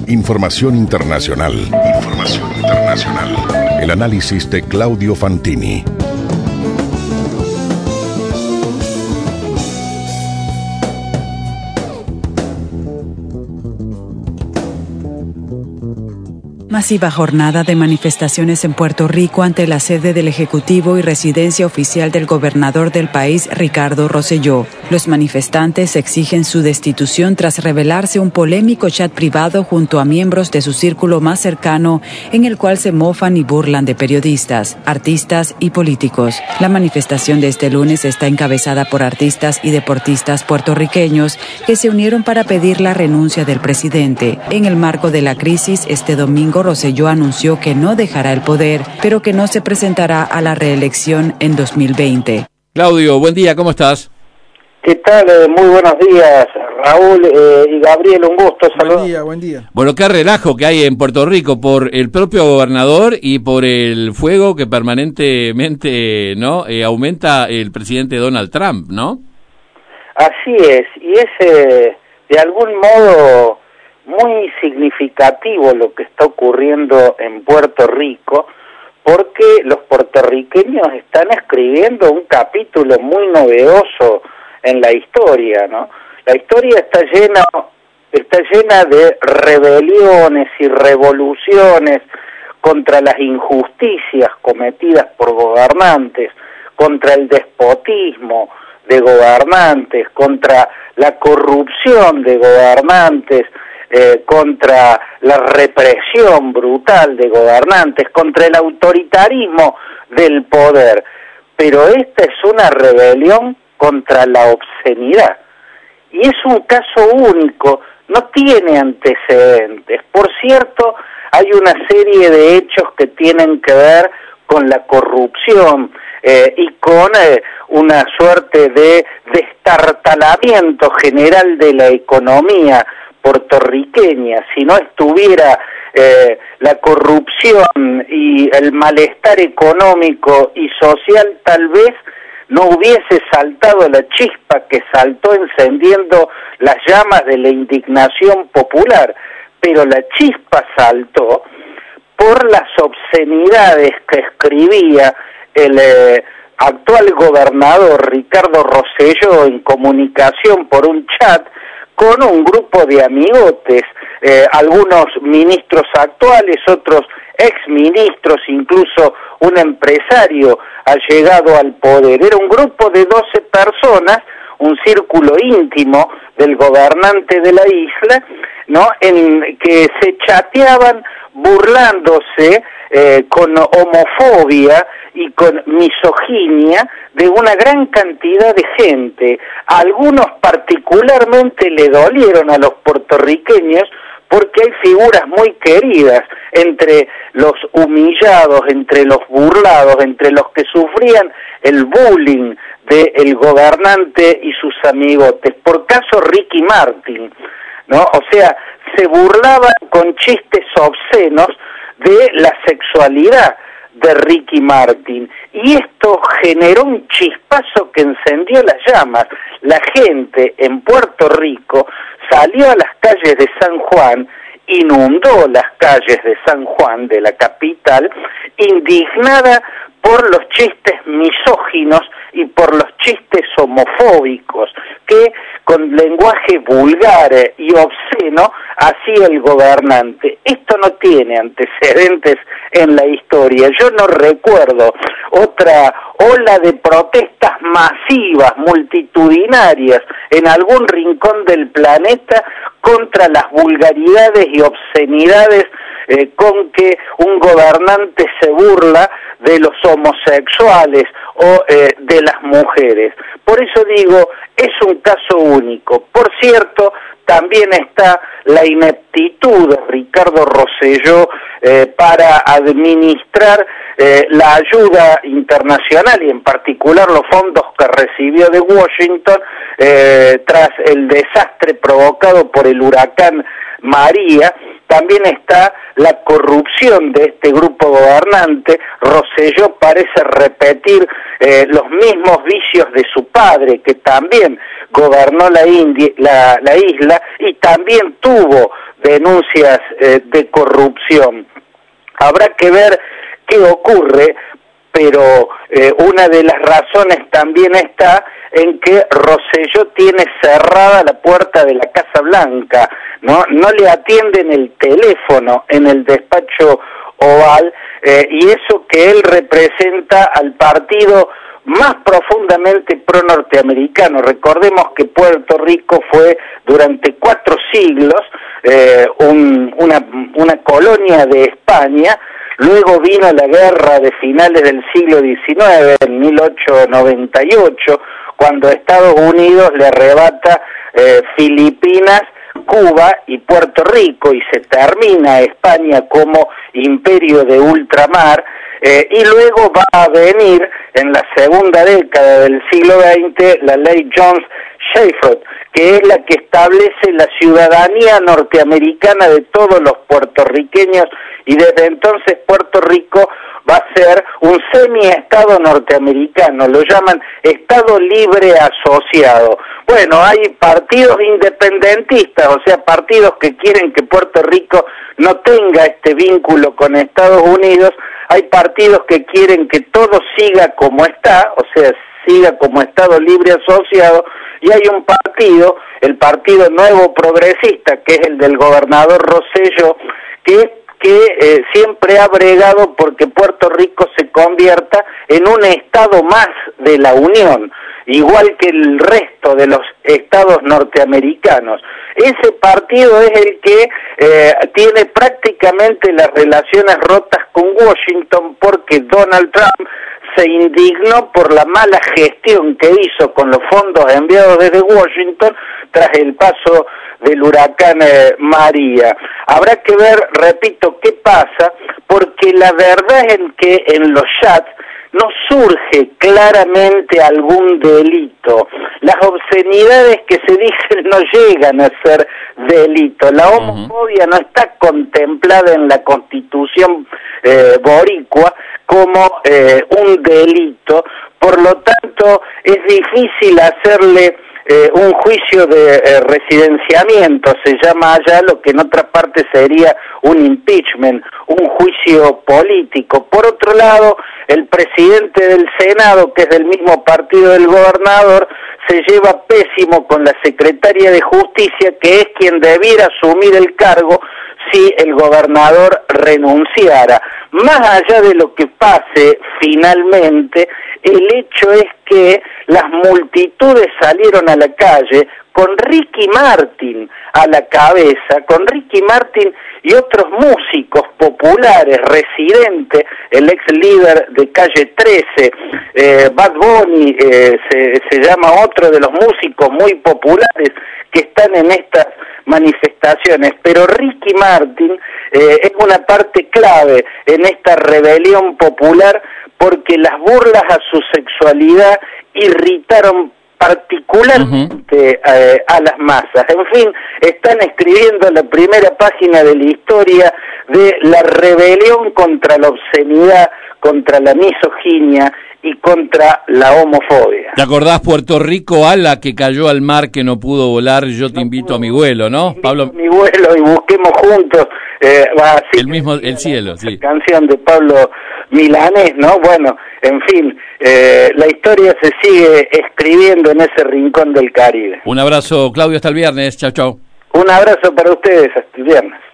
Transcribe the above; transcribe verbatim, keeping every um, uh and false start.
Información internacional. Información internacional. El análisis de Claudio Fantini. Masiva jornada de manifestaciones en Puerto Rico ante la sede del Ejecutivo y residencia oficial del gobernador del país, Ricardo Rosselló. Los manifestantes exigen su destitución tras revelarse un polémico chat privado junto a miembros de su círculo más cercano, en el cual se mofan y burlan de periodistas, artistas y políticos. La manifestación de este lunes está encabezada por artistas y deportistas puertorriqueños que se unieron para pedir la renuncia del presidente. En el marco de la crisis, este domingo Rosselló anunció que no dejará el poder, pero que no se presentará a la reelección en dos mil veinte. Claudio, buen día, ¿cómo estás? ¿Qué tal? Eh, muy buenos días, Raúl eh, y Gabriel, un gusto. Saludos. Buen día, buen día. Bueno, qué relajo que hay en Puerto Rico por el propio gobernador y por el fuego que permanentemente no eh, aumenta el presidente Donald Trump, ¿no? Así es, y es eh, de algún modo muy significativo lo que está ocurriendo en Puerto Rico, porque los puertorriqueños están escribiendo un capítulo muy novedoso en la historia, ¿no? La historia está llena, está llena de rebeliones y revoluciones contra las injusticias cometidas por gobernantes, contra el despotismo de gobernantes, contra la corrupción de gobernantes, Eh, contra la represión brutal de gobernantes, contra el autoritarismo del poder. Pero esta es una rebelión contra la obscenidad. Y es un caso único, no tiene antecedentes. Por cierto, hay una serie de hechos que tienen que ver con la corrupción eh, y con eh, una suerte de destartalamiento general de la economía puertorriqueña. Si no estuviera eh, la corrupción y el malestar económico y social, tal vez no hubiese saltado la chispa que saltó encendiendo las llamas de la indignación popular, pero la chispa saltó por las obscenidades que escribía el eh, actual gobernador Ricardo Rosselló en comunicación por un chat con un grupo de amigotes, eh, algunos ministros actuales, otros exministros, incluso un empresario allegado al poder. Era un grupo de doce personas, un círculo íntimo del gobernante de la isla, ¿no?, en que se chateaban burlándose eh, con homofobia y con misoginia de una gran cantidad de gente. Algunos particularmente le dolieron a los puertorriqueños porque hay figuras muy queridas entre los humillados, entre los burlados, entre los que sufrían el bullying del gobernante y sus amigotes. Por caso Ricky Martin, ¿no? O sea, se burlaban con chistes obscenos de la sexualidad de Ricky Martin, y esto generó un chispazo que encendió las llamas. La gente en Puerto Rico salió a las calles de San Juan, inundó las calles de San Juan, de la capital, indignada por los chistes misóginos y por los chistes homofóbicos que con lenguaje vulgar y obsceno hacía el gobernante. Esto no tiene antecedentes en la historia. Yo no recuerdo otra ola de protestas masivas, multitudinarias, en algún rincón del planeta contra las vulgaridades y obscenidades eh, con que un gobernante se burla de los homosexuales o eh, de las mujeres. Por eso digo, es un caso único. Por cierto, también está la ineptitud de Ricardo Rosselló eh, para administrar eh, la ayuda internacional y en particular los fondos que recibió de Washington eh, tras el desastre provocado por el huracán María. También está la corrupción de este grupo gobernante. Rosselló parece repetir eh, los mismos vicios de su padre, que también gobernó la, India, la, la isla y también tuvo denuncias eh, de corrupción. Habrá que ver qué ocurre, pero eh, una de las razones también está en que Rosselló tiene cerrada la puerta de la Casa Blanca, no no le atienden el teléfono en el despacho Oval, eh, y eso que él representa al partido más profundamente pro-norteamericano. Recordemos que Puerto Rico fue durante cuatro siglos eh, un, una, una colonia de España. Luego vino la guerra de finales del siglo diecinueve, en mil ochocientos noventa y ocho, cuando Estados Unidos le arrebata eh, Filipinas, Cuba y Puerto Rico, y se termina España como imperio de ultramar, eh, y luego va a venir en la segunda década del siglo veinte la ley Jones-Shepard, que es la que establece la ciudadanía norteamericana de todos los puertorriqueños, y desde entonces Puerto Rico va a ser un semi-estado norteamericano, lo llaman Estado Libre Asociado. Bueno, hay partidos independentistas, o sea, partidos que quieren que Puerto Rico no tenga este vínculo con Estados Unidos, hay partidos que quieren que todo siga como está, o sea, siga como Estado Libre Asociado, y hay un partido, el Partido Nuevo Progresista, que es el del gobernador Rosselló, que que eh, siempre ha bregado porque Puerto Rico se convierta en un estado más de la Unión, igual que el resto de los estados norteamericanos. Ese partido es el que eh, tiene prácticamente las relaciones rotas con Washington, porque Donald Trump se indignó por la mala gestión que hizo con los fondos enviados desde Washington tras el paso del huracán eh, María. Habrá que ver, repito, qué pasa, porque la verdad es en que en los chats no surge claramente algún delito. Las obscenidades que se dicen no llegan a ser delito. La homofobia no está contemplada en la Constitución eh, boricua como eh, un delito, por lo tanto es difícil hacerle eh, un juicio de eh, residenciamiento, se llama allá, lo que en otra parte sería un impeachment, un juicio político. Por otro lado, el presidente del Senado, que es del mismo partido del gobernador, se lleva pésimo con la secretaria de Justicia, que es quien debiera asumir el cargo si el gobernador renunciara. Más allá de lo que pase finalmente, el hecho es que las multitudes salieron a la calle con Ricky Martin a la cabeza, con Ricky Martin y otros músicos populares, Residente, el ex líder de Calle trece, eh, Bad Bunny, eh, se, se llama otro de los músicos muy populares que están en estas manifestaciones, pero Ricky Martin eh, es una parte clave en esta rebelión popular, porque las burlas a su sexualidad irritaron particularmente uh-huh. eh, a las masas. En fin, están escribiendo la primera página de la historia de la rebelión contra la obscenidad, contra la misoginia y contra la homofobia. ¿Te acordás Puerto Rico, ala, que cayó al mar, que no pudo volar? Yo te no invito pudo, a mi vuelo, ¿no? Pablo, a mi vuelo y busquemos juntos eh, así, el mismo, el cielo, sí. La canción de Pablo Milanés, ¿no? Bueno, en fin, eh, la historia se sigue escribiendo en ese rincón del Caribe. Un abrazo, Claudio, hasta el viernes. Chau, chau. Un abrazo para ustedes, hasta el viernes.